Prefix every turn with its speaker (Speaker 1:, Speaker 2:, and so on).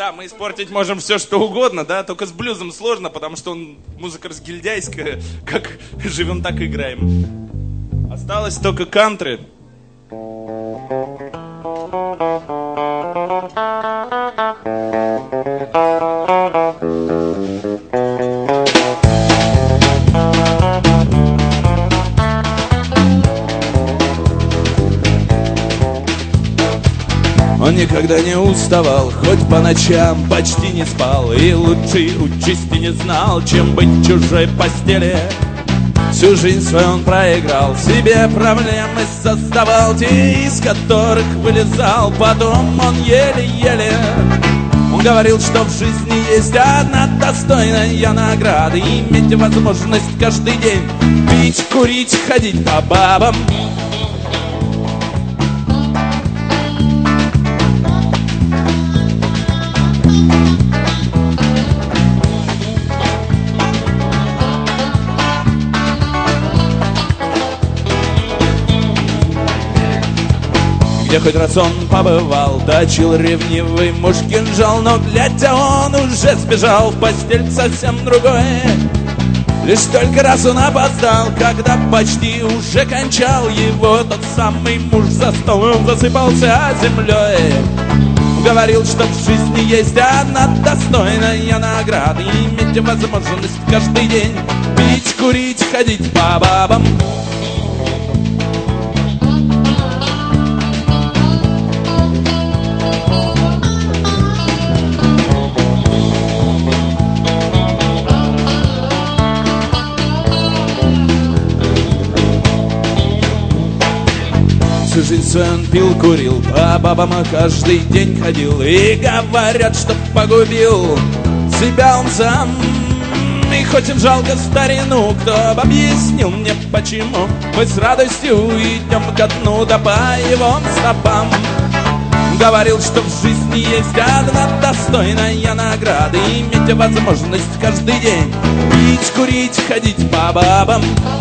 Speaker 1: Да, мы испортить можем все, что угодно, да, только с блюзом сложно, потому что он музыка разгильдяйская, как живем, так и играем. Осталось только кантри. Он никогда не уставал, хоть по ночам почти не спал, и лучшей участи не знал, чем быть в чужой постели. Всю жизнь свою он проиграл, себе проблемы создавал, те, из которых вылезал, потом он еле-еле. Он говорил, что в жизни есть одна достойная награда: иметь возможность каждый день пить, курить, ходить по бабам. Где хоть раз он побывал, точил ревнивый муж кинжал, но глядя он уже сбежал в постель совсем другое. Лишь только раз он опоздал, когда почти уже кончал, его тот самый муж за стол, он засыпался землей. Говорил, что в жизни есть одна достойная награда: иметь возможность каждый день пить, курить, ходить по бабам. Всю жизнь свою он пил, курил, по бабам каждый день ходил, и говорят, что погубил себя он сам. И хоть им жалко старину, кто бы объяснил мне почему, мы с радостью идем ко дну, да по его стопам. Говорил, что в жизни есть одна достойная награда: иметь возможность каждый день пить, курить, ходить по бабам.